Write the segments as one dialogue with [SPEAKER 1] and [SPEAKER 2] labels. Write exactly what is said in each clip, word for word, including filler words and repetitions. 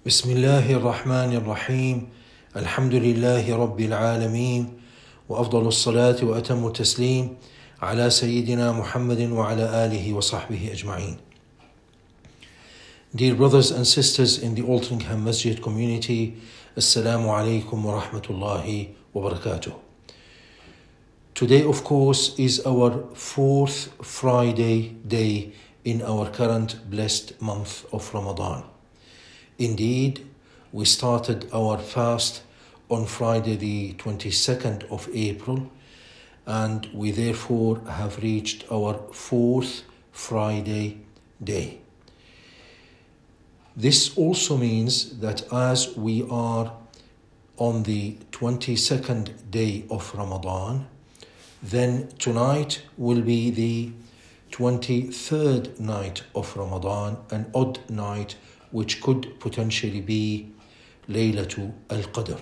[SPEAKER 1] بسم الله الرحمن الرحيم الحمد لله رب العالمين وأفضل الصلاة وأتم التسليم على سيدنا محمد وعلى آله وصحبه أجمعين. Dear brothers and sisters in the Altrincham Masjid community, Assalamu alaikum wa rahmatullahi wa barakatuh. Today, of course, is our fourth Friday day in our current blessed month of Ramadan. Indeed, we started our fast on Friday the twenty-second of April, and we therefore have reached our fourth Friday day. This also means that as we are on the twenty-second day of Ramadan, then tonight will be the twenty-third night of Ramadan, an odd night which could potentially be Laylatul Qadr.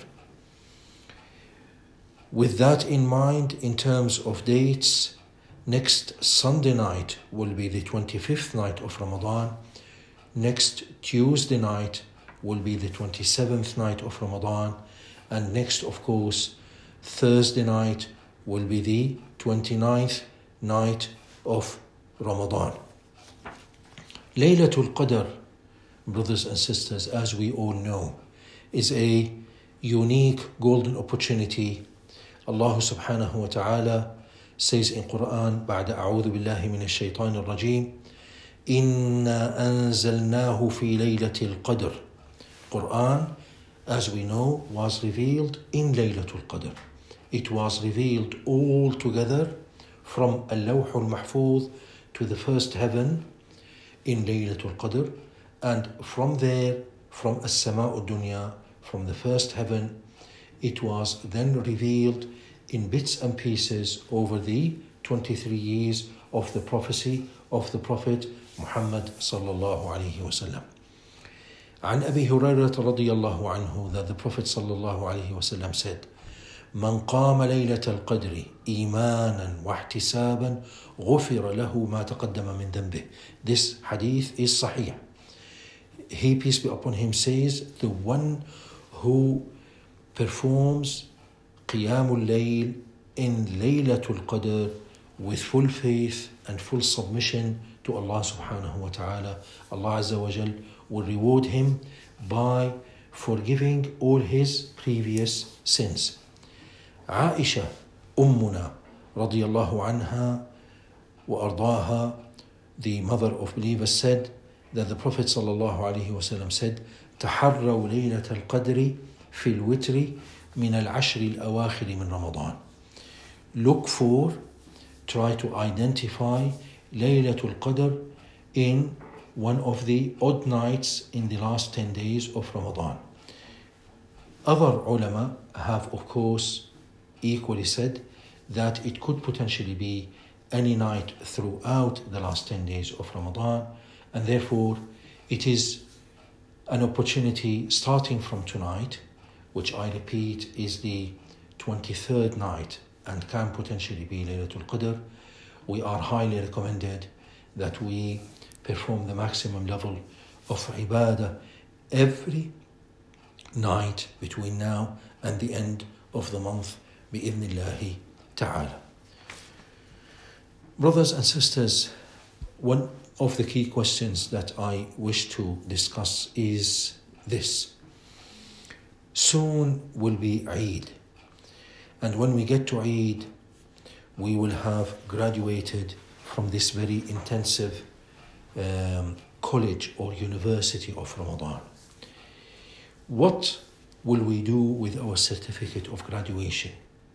[SPEAKER 1] With that in mind, in terms of dates, next Sunday night will be the twenty-fifth night of Ramadan. Next Tuesday night will be the twenty-seventh night of Ramadan. And next, of course, Thursday night will be the twenty-ninth night of Ramadan. Laylatul Qadr, brothers and sisters, as we all know, is a unique golden opportunity. Allah subhanahu wa ta'ala says in Quran, بعد أعوذ بالله من الشيطان الرجيم, إنا أنزلناه في ليلة القدر. Quran, as we know, was revealed in Laylatul Qadr. It was revealed all together from Al-Lawh al-Mahfuz to the first heaven in Laylatul Qadr. And from there, from As-Sama' al-Dunya, from the first heaven, it was then revealed in bits and pieces over the twenty-three years of the prophecy of the Prophet Muhammad sallallahu alayhi wa sallam. عن أبي هريرة رضي الله عنه, that the Prophet sallallahu alayhi wa sallam said, من قام ليلة القدر إيمانا واحتسابا غفر له ما تقدم من ذنبه. This hadith is sahih. He, peace be upon him, says, the one who performs Qiyamul Layl in Laylatul Qadr with full faith and full submission to Allah subhanahu wa ta'ala, Allah Azza wa Jal will reward him by forgiving all his previous sins. Aisha, Ummuna, radiyallahu anha wa ardaha, the mother of believers, said that the Prophet sallallahu alaihi wasallam said, تحروا ليلة القدر في الوتر من العشر الأواخر من رمضان. Look for, try to identify Laylatul Qadr in one of the odd nights in the last ten days of Ramadan. Other ulama have, of course, equally said that it could potentially be any night throughout the last ten days of Ramadan, and therefore it is an opportunity starting from tonight, which I repeat is the twenty-third night and can potentially be Laylatul Qadr. We are highly recommended that we perform the maximum level of ibadah every night between now and the end of the month, bi'idhnillahi ta'ala. Brothers and sisters, one of the key questions that I wish to discuss is this. Soon will be Eid, and when we get to Eid, we will have graduated from this very intensive um, college or university of Ramadan. What will we do with our certificate of graduation?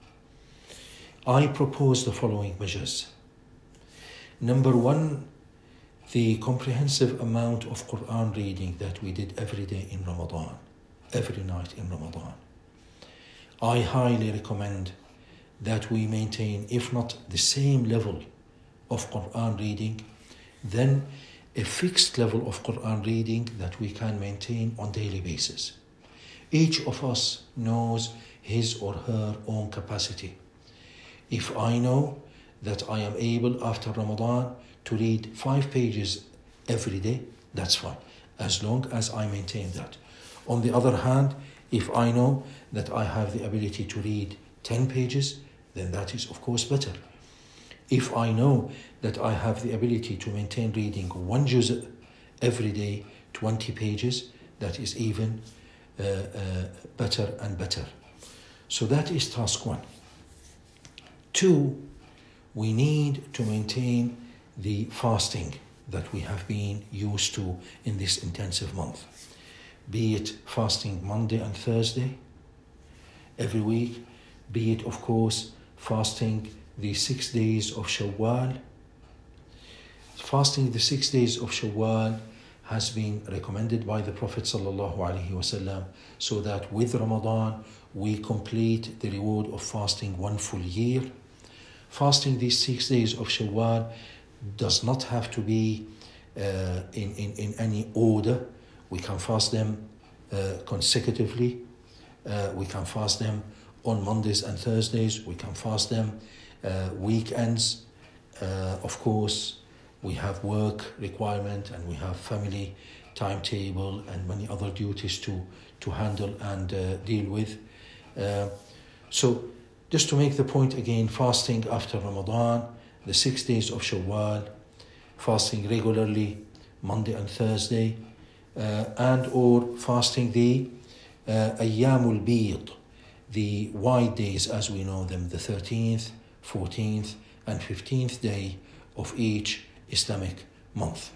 [SPEAKER 1] I propose the following measures. Number one, the comprehensive amount of Quran reading that we did every day in Ramadan, every night in Ramadan. I highly recommend that we maintain, if not the same level of Quran reading, then a fixed level of Quran reading that we can maintain on a daily basis. Each of us knows his or her own capacity. If I know that I am able after Ramadan to read five pages every day, that's fine, as long as I maintain that. On the other hand, if I know that I have the ability to read ten pages, then that is of course better. If I know that I have the ability to maintain reading one juz' every day, twenty pages, that is even uh, uh, better and better. So that is task one. Two, we need to maintain the fasting that we have been used to in this intensive month. Be it fasting Monday and Thursday every week, be it of course fasting the six days of Shawwal. Fasting the six days of Shawwal has been recommended by the Prophet sallallahu alaihi wasallam, so that with Ramadan we complete the reward of fasting one full year. Fasting these six days of Shawwal does not have to be uh, in, in, in any order. We can fast them uh, consecutively. Uh, we can fast them on Mondays and Thursdays. We can fast them uh, weekends. Uh, of course, we have work requirement and we have family timetable and many other duties to, to handle and uh, deal with. Uh, so just to make the point again, fasting after Ramadan, the six days of Shawwal, fasting regularly Monday and Thursday, uh, and or fasting the uh, Ayyamul Bid, the white days as we know them, the thirteenth, fourteenth and fifteenth day of each Islamic month.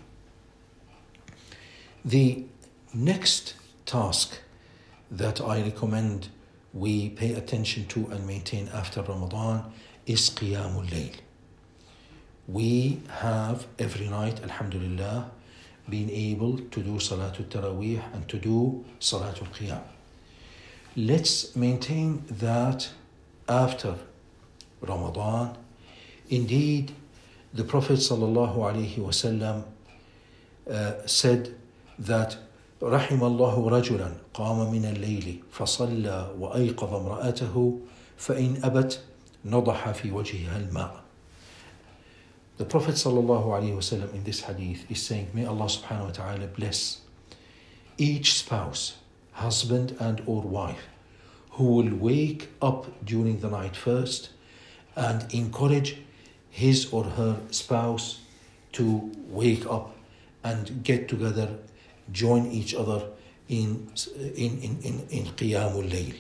[SPEAKER 1] The next task that I recommend we pay attention to and maintain after Ramadan is Qiyamul Layl. We have every night, alhamdulillah, been able to do Salatul Taraweeh and to do Salatul Qiyam. Let's maintain that after Ramadan. Indeed, the Prophet sallallahu alaihi wasallam uh, said that رحم الله رجلا قام من الليل فصلى وأيقظ امرأته فإن أبت نضح في وجهها الماء. The Prophet sallallahu alaihi wasallam in this hadith is saying, may Allah subhanahu wa ta'ala bless each spouse, husband and or wife, who will wake up during the night first and encourage his or her spouse to wake up and get together, join each other in in in in, in Qiyamul Layl.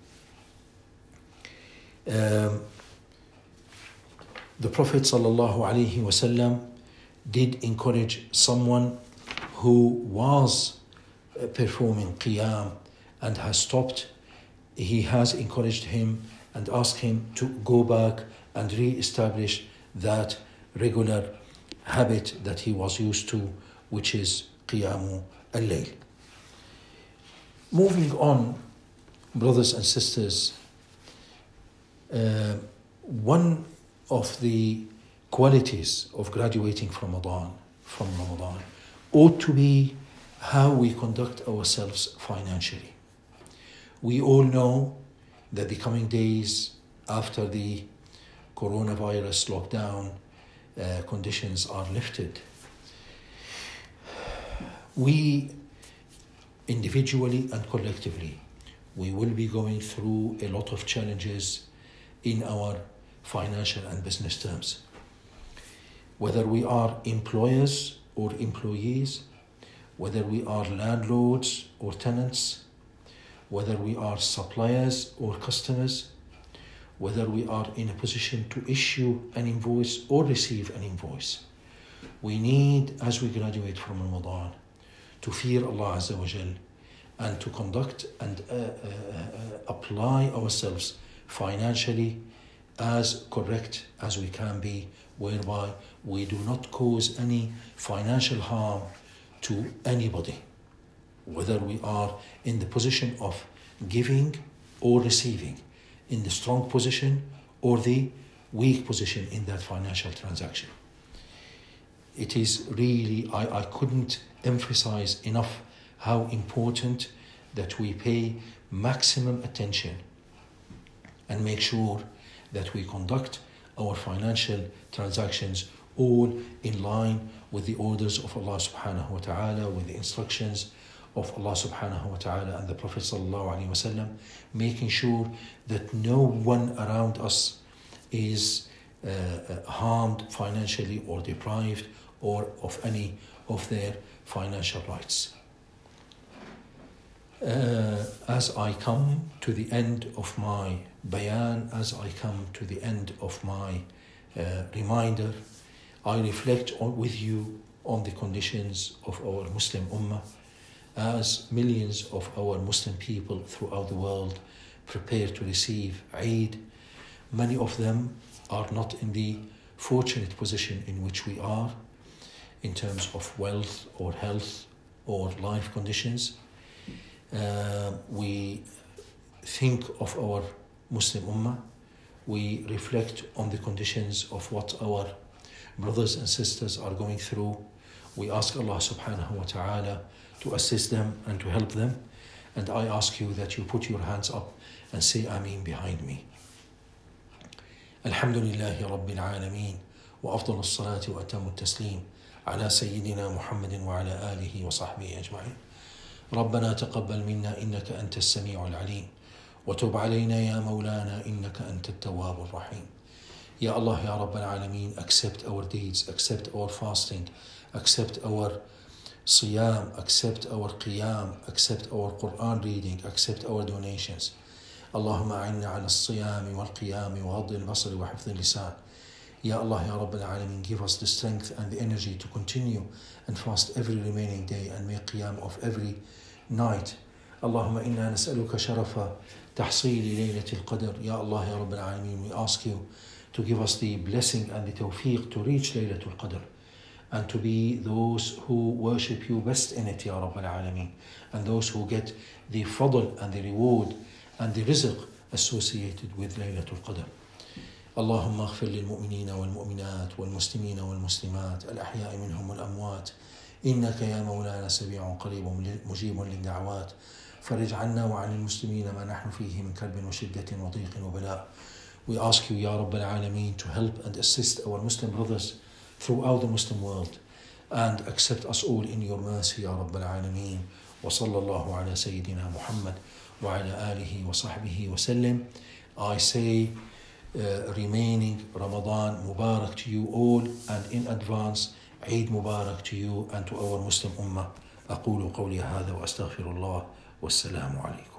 [SPEAKER 1] Um, the Prophet sallallahu alaihi wasallam did encourage someone who was performing Qiyam and has stopped. He has encouraged him and asked him to go back and re-establish that regular habit that he was used to, which is Qiyamu al-Layl. Moving on, brothers and sisters, uh, one of the qualities of graduating from Ramadan, from Ramadan ought to be how we conduct ourselves financially. We all know that the coming days after the coronavirus lockdown uh, conditions are lifted, we individually and collectively, we will be going through a lot of challenges in our financial and business terms. Whether we are employers or employees, whether we are landlords or tenants, whether we are suppliers or customers, whether we are in a position to issue an invoice or receive an invoice. We need, as we graduate from Ramadan, to fear Allah Azza wa Jal and to conduct and uh, uh, uh, apply ourselves financially as correct as we can be, whereby we do not cause any financial harm to anybody, whether we are in the position of giving or receiving, in the strong position or the weak position in that financial transaction. It is really, I, I couldn't emphasize enough how important that we pay maximum attention and make sure that we conduct our financial transactions all in line with the orders of Allah subhanahu wa ta'ala, with the instructions of Allah subhanahu wa ta'ala and the Prophet sallallahu alaihi wasallam, making sure that no one around us is uh, uh, harmed financially or deprived or of any of their financial rights. Uh, as I come to the end of my bayan, as I come to the end of my uh, reminder, I reflect on, with you on the conditions of our Muslim Ummah as millions of our Muslim people throughout the world prepare to receive Eid. Many of them are not in the fortunate position in which we are in terms of wealth or health or life conditions. Uh, we think of our Muslim Ummah. We reflect on the conditions of what our brothers and sisters are going through. We ask Allah subhanahu wa ta'ala to assist them and to help them. And I ask you that you put your hands up and say Ameen behind me. Alhamdulillahi Rabbil Alameen wa afdal as-salati wa atamu at-taslim ala Sayyidina Muhammadin wa ala alihi wa sahbihi ajma'in. ربنا تقبل منا إنك أنت السميع العليم وتب علينا يا مولانا إنك أنت التواب الرحيم. Ya Allah, Ya Rabbal Alameen, accept our deeds, accept our fasting, accept our siyam, accept our qiyam, accept our Quran reading, accept our donations. Allahumma a'inna ala as-siyami wal qiyami wa ghaddi al-basari wa hifdhi al-lisan. Ya Allah, Ya Rabbal Alameen, give us the strength and the energy to continue and fast every remaining day and make qiyam of every night. Allahumma inna nas'aluka sharafa tahsili laylatil qadr. Ya Allah, Ya Rabbal Alameen, we ask you to give us the blessing and the tawfiq to reach Laylatul Qadr and to be those who worship you best in it, Ya Rabbal Alameen, and those who get the fadl and the reward and the rizq associated with Laylatul Qadr. اللهم اغفر للمؤمنين والمؤمنات والمسلمين والمسلمات الأحياء منهم والأموات إنك يا مولانا سميع قريب مجيب للدعوات فرج عنا وعن المسلمين ما نحن فيه من كرب وشدة وضيق وبلاء. We ask you, Ya Rabbal Alameen, to help and assist our Muslim brothers throughout the Muslim world and accept us all in your mercy, Ya Rabbal Alameen. Wa sallallahu ala Sayyidina Muhammad wa ala alihi wa sahbihi wa sallim. I say uh, remaining Ramadan Mubarak to you all, and in advance Eid Mubarak to you and to our Muslim Ummah. أقول قولي هذا وأستغفر الله والسلام عليكم.